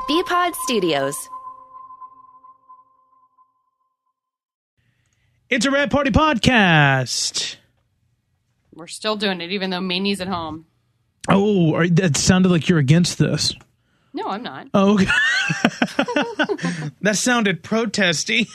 Bpod Studios. It's a Rat Party podcast. We're still doing it, even though Maney's at home. Oh, that sounded like you're against this. No, I'm not. Oh, okay. That sounded protesty.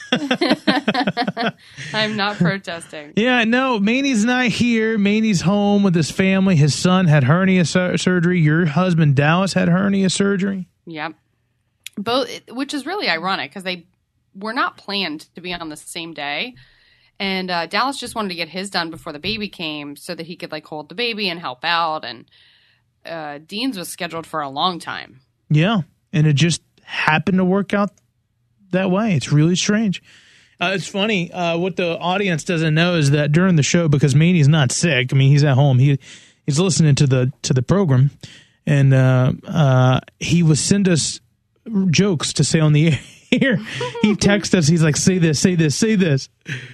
I'm not protesting. Yeah, no, Maney's not here. Maney's home with his family. His son had hernia surgery. Your husband, Dallas, had hernia surgery. Yep. Both, which is really ironic because they were not planned to be on the same day. And Dallas just wanted to get his done before the baby came so that he could like hold the baby and help out. And Dean's was scheduled for a long time. Yeah, and it just happened to work out that way. It's really strange. It's funny. What the audience doesn't know is that during the show, because Maney's not sick, I mean, he's at home. He's listening to the program, and he would send us jokes to say on the air. He texts us. He's like, "Say this, say this, say this."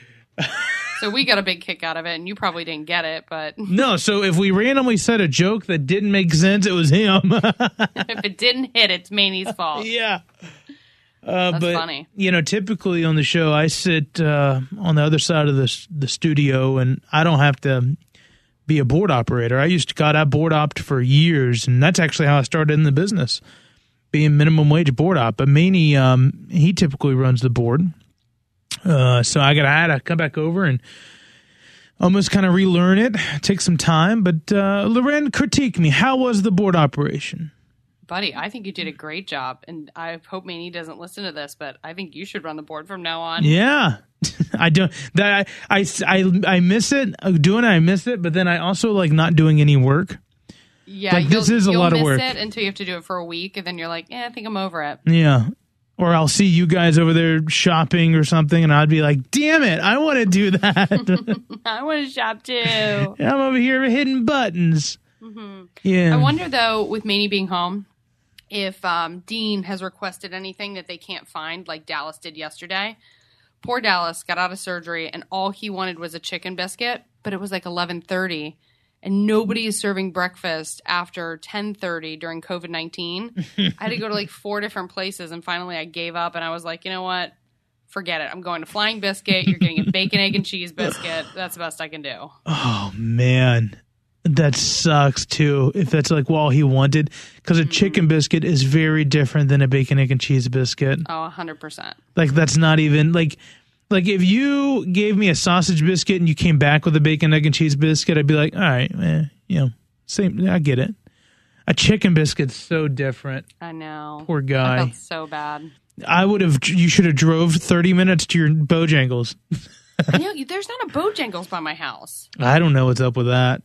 So we got a big kick out of it, and you probably didn't get it, but... No, so if we randomly said a joke that didn't make sense, it was him. If it didn't hit, it's Maney's fault. Yeah. That's but, funny. You know, typically on the show, I sit on the other side of the studio, and I don't have to be a board operator. I got out board opt for years, and that's actually how I started in the business, being minimum wage board op. But Maney, he typically runs the board. So I had to come back over and almost kind of relearn it. Take some time. But Loren, critique me. How was the board operation? Buddy, I think you did a great job. And I hope Maney doesn't listen to this, but I think you should run the board from now on. Yeah. I don't. That I miss it. Doing it, I miss it. But then I also like not doing any work. Yeah, like, this is a lot of work. You'll miss it until you have to do it for a week. And then you're like, I think I'm over it. Yeah. Or I'll see you guys over there shopping or something, and I'd be like, damn it, I want to do that. I want to shop too. I'm over here hitting buttons. Mm-hmm. Yeah. I wonder, though, with Maney being home, if Dean has requested anything that they can't find, like Dallas did yesterday. Poor Dallas got out of surgery, and all he wanted was a chicken biscuit, but it was like 11:30. And nobody is serving breakfast after 10:30 during COVID-19. I had to go to like 4 different places, and finally I gave up, and I was like, you know what? Forget it. I'm going to Flying Biscuit. You're getting a bacon, egg, and cheese biscuit. That's the best I can do. Oh, man. That sucks, too, if that's like all he wanted. Because a chicken biscuit is very different than a bacon, egg, and cheese biscuit. Oh, 100%. Like, that's not even, like if you gave me a sausage biscuit and you came back with a bacon, egg, and cheese biscuit, I'd be like, all right, same. I get it. A chicken biscuit's so different. I know. Poor guy. I felt so bad. You should have drove 30 minutes to your Bojangles. I know, there's not a Bojangles by my house. I don't know what's up with that.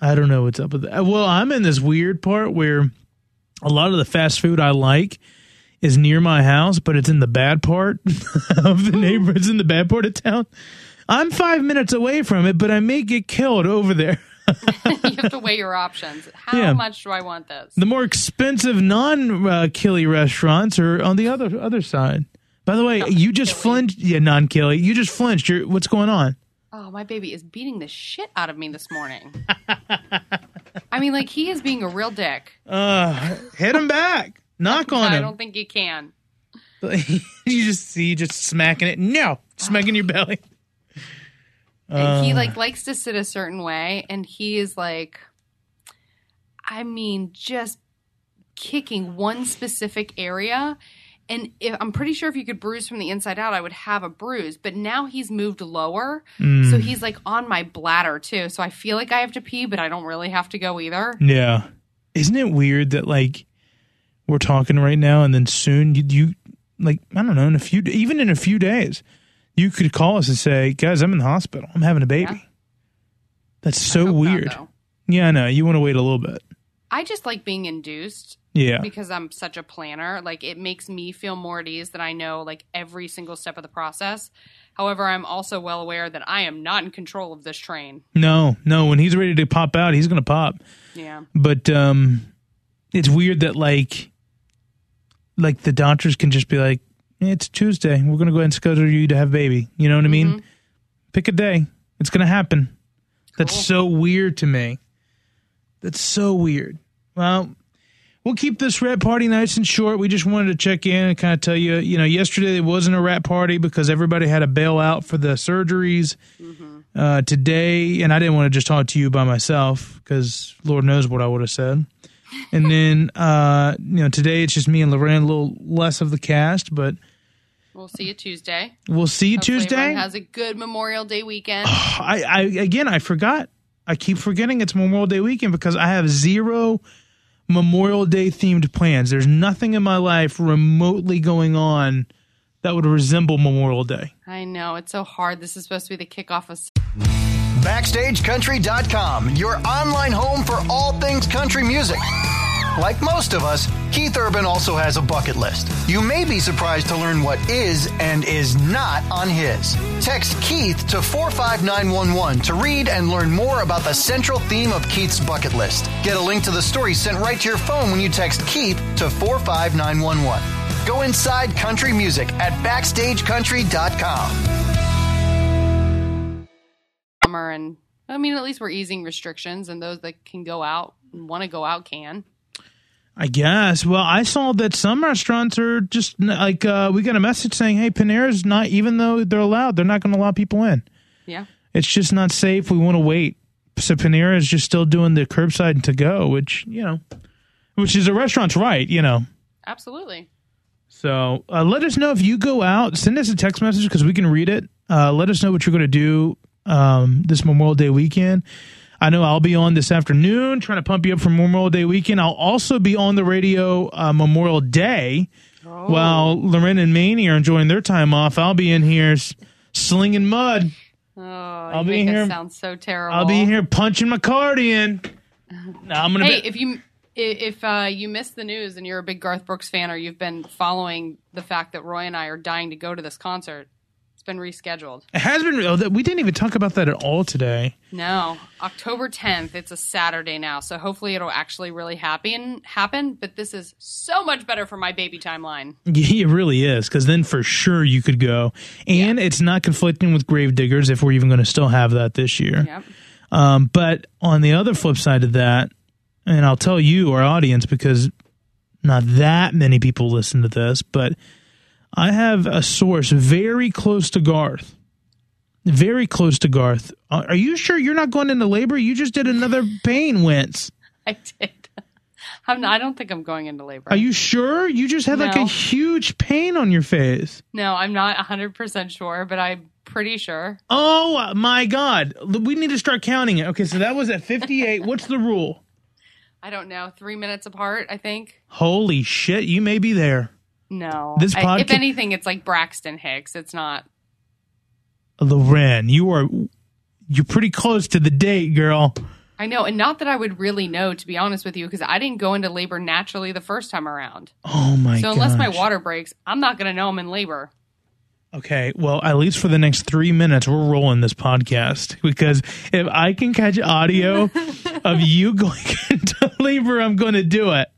Well, I'm in this weird part where a lot of the fast food I like is near my house, but it's in the bad part of the neighborhood. It's in the bad part of town. I'm 5 minutes away from it, but I may get killed over there. You have to weigh your options. How much do I want this? The more expensive non-Killy restaurants are on the other side. By the way, you just flinched. Yeah, non-Killy. You just flinched. What's going on? Oh, my baby is beating the shit out of me this morning. I mean, like, he is being a real dick. Hit him back. Knock on him. I don't think you can. You just smacking it. No, smacking your belly. And he likes to sit a certain way, and he is like, I mean, just kicking one specific area. And I'm pretty sure if you could bruise from the inside out, I would have a bruise. But now he's moved lower, so he's like on my bladder too. So I feel like I have to pee, but I don't really have to go either. Yeah, isn't it weird that like we're talking right now, and then soon you like I don't know in a few days. You could call us and say, guys, I'm in the hospital. I'm having a baby. Yeah. That's so weird. Yeah, I know. You want to wait a little bit. I just like being induced. Yeah. Because I'm such a planner. Like, it makes me feel more at ease that I know, like, every single step of the process. However, I'm also well aware that I am not in control of this train. No. When he's ready to pop out, he's going to pop. Yeah. But it's weird that, like the doctors can just be like, it's Tuesday. We're going to go ahead and schedule you to have a baby. You know what I mean? Pick a day. It's going to happen. Cool. That's so weird to me. That's so weird. Well, we'll keep this rat party nice and short. We just wanted to check in and kind of tell you, yesterday it wasn't a rat party because everybody had to bail out for the surgeries. Today, and I didn't want to just talk to you by myself because Lord knows what I would have said. And then, today it's just me and Lorraine, a little less of the cast, but we'll see you Tuesday. We'll see you Hopefully Tuesday. Everyone has a good Memorial Day weekend. I forgot. I keep forgetting it's Memorial Day weekend because I have zero Memorial Day themed plans. There's nothing in my life remotely going on that would resemble Memorial Day. I know. It's so hard. This is supposed to be the kickoff of... BackstageCountry.com, your online home for all things country music. Like most of us, Keith Urban also has a bucket list. You may be surprised to learn what is and is not on his. Text Keith to 45911 to read and learn more about the central theme of Keith's bucket list. Get a link to the story sent right to your phone when you text Keith to 45911. Go inside country music at BackstageCountry.com. And I mean, at least we're easing restrictions, and those that can go out and want to go out can. I guess. Well, I saw that some restaurants are just like, we got a message saying, hey, Panera's not, even though they're allowed, they're not going to allow people in. Yeah. It's just not safe. We want to wait. So Panera is just still doing the curbside and to go, which is a restaurant's right, Absolutely. So let us know if you go out. Send us a text message because we can read it. Let us know what you're going to do this Memorial Day weekend. I know I'll be on this afternoon trying to pump you up for Memorial Day weekend. I'll also be on the radio Memorial Day while Loren and Maney are enjoying their time off. I'll be in here slinging mud. Oh, I'll be here. Sounds so terrible. I'll be here punching my card in. If you missed the news and you're a big Garth Brooks fan, or you've been following the fact that Roy and I are dying to go to this concert, it's been rescheduled. It has been. We didn't even talk about that at all today. No, October 10th. It's a Saturday now, so hopefully it'll actually really happen. But this is so much better for my baby timeline. Yeah, it really is, because then for sure you could go, and it's not conflicting with Gravediggers if we're even going to still have that this year. Yep. But on the other flip side of that, and I'll tell you, our audience, because not that many people listen to this, but I have a source very close to Garth. Very close to Garth. Are you sure you're not going into labor? You just did another pain wince. I did. I don't think I'm going into labor. Are you sure? You just had like a huge pain on your face. No, I'm not 100% sure, but I'm pretty sure. Oh, my God. We need to start counting it. Okay, so that was at 58. What's the rule? I don't know. 3 minutes apart, I think. Holy shit. You may be there. No. This podcast, if anything, it's like Braxton Hicks. It's not. Loren, you're pretty close to the date, girl. I know. And not that I would really know, to be honest with you, because I didn't go into labor naturally the first time around. Oh, my God. So unless my water breaks, I'm not going to know I'm in labor. Okay, well, at least for the next 3 minutes, we're rolling this podcast, because if I can catch audio of you going into labor, I'm going to do it.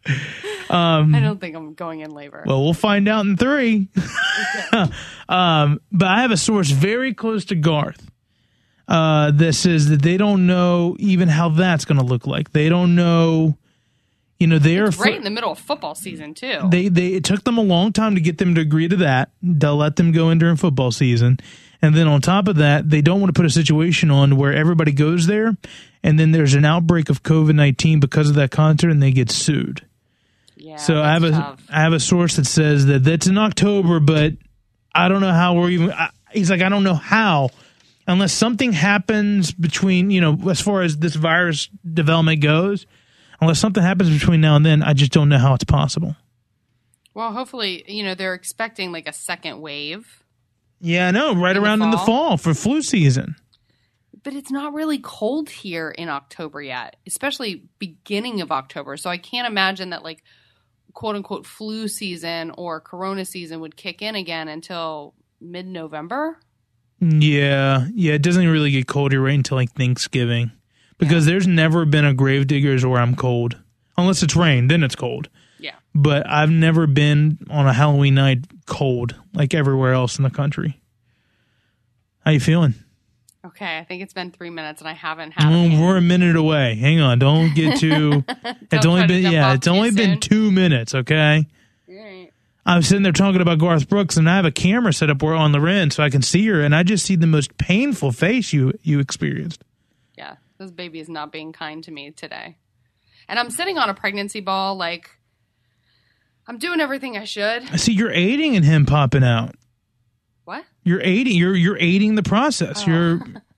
I don't think I'm going in labor. Well, we'll find out in 3. But I have a source very close to Garth that says that they don't know even how that's going to look like. They don't know. They're right in the middle of football season too. It took them a long time to get them to agree to that. They'll let them go in during football season. And then on top of that, they don't want to put a situation on where everybody goes there and then there's an outbreak of COVID-19 because of that concert and they get sued. Yeah, so I have a source that says that that's in October, but I don't know how we're even. He's like, I don't know how, unless something happens between, as far as this virus development goes. Unless something happens between now and then, I just don't know how it's possible. Well, hopefully, they're expecting like a second wave. Yeah, I know, right around in the fall for flu season. But it's not really cold here in October yet, especially beginning of October. So I can't imagine that like quote unquote flu season or corona season would kick in again until mid-November. Yeah, it doesn't really get cold here right until like Thanksgiving. Because there's never been a Gravediggers where I'm cold. Unless it's rain, then it's cold. Yeah. But I've never been on a Halloween night cold like everywhere else in the country. How you feeling? Okay, I think it's been 3 minutes and I haven't had it. We're a minute away. Hang on. Don't get too... it's only been 2 minutes, okay? Right. I'm sitting there talking about Garth Brooks, and I have a camera set up on Loren so I can see her, and I just see the most painful face you experienced. Yeah, this baby is not being kind to me today. And I'm sitting on a pregnancy ball, like, I'm doing everything I should. I see you're aiding in him popping out. What? You're aiding. You're aiding the process. Oh.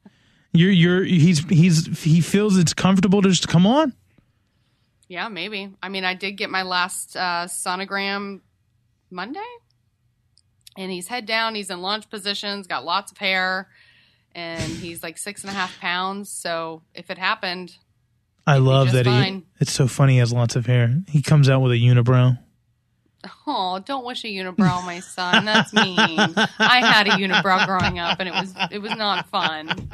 He feels it's comfortable to just come on. Yeah, maybe. I mean, I did get my last sonogram Monday, and he's head down. He's in launch positions, got lots of hair, and he's like 6.5 pounds. So if it happened, I love that fine. It's so funny. He has lots of hair. He comes out with a unibrow. Oh, don't wish a unibrow, my son. That's mean. I had a unibrow growing up, and it was not fun.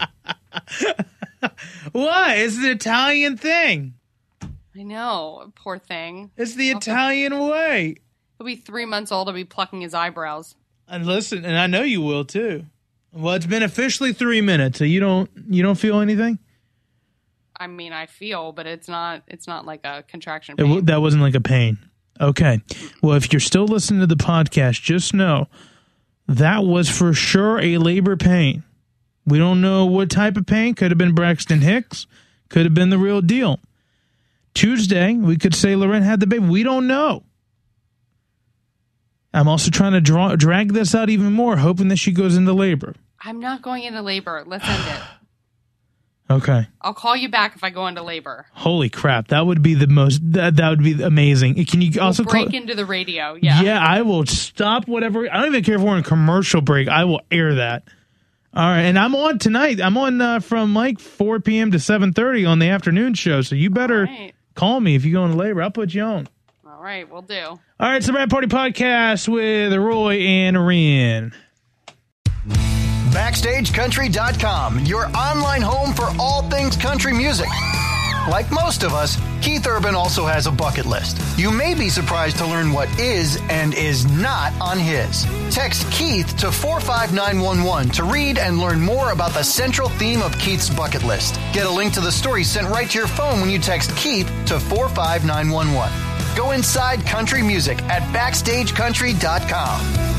What? It's the Italian thing. I know, poor thing. It's the Italian way. He'll be 3 months old. He'll be plucking his eyebrows. And listen, and I know you will too. Well, it's been officially 3 minutes, so you don't feel anything? I mean, I feel, but it's not like a contraction pain. That wasn't like a pain. Okay. Well, if you're still listening to the podcast, just know that was for sure a labor pain. We don't know what type of pain. Could have been Braxton Hicks. Could have been the real deal. Tuesday, we could say Loren had the baby. We don't know. I'm also trying to drag this out even more, hoping that she goes into labor. I'm not going into labor. Let's end it. Okay. I'll call you back if I go into labor. Holy crap. That would be the most, that would be amazing. Can you also break into the radio? Yeah. Yeah, I will stop whatever. I don't even care if we're in commercial break. I will air that. All right. And I'm on tonight. I'm on from like 4 p.m. to 7:30 on the afternoon show. So you better call me if you go into labor. I'll put you on. All right. We'll do. All right. It's the Rap Party Podcast with Roy and Ren. BackstageCountry.com, your online home for all things country music. Like most of us, Keith Urban also has a bucket list. You may be surprised to learn what is and is not on his. Text Keith to 45911 to read and learn more about the central theme of Keith's bucket list. Get a link to the story sent right to your phone when you text Keith to 45911. Go inside country music at BackstageCountry.com.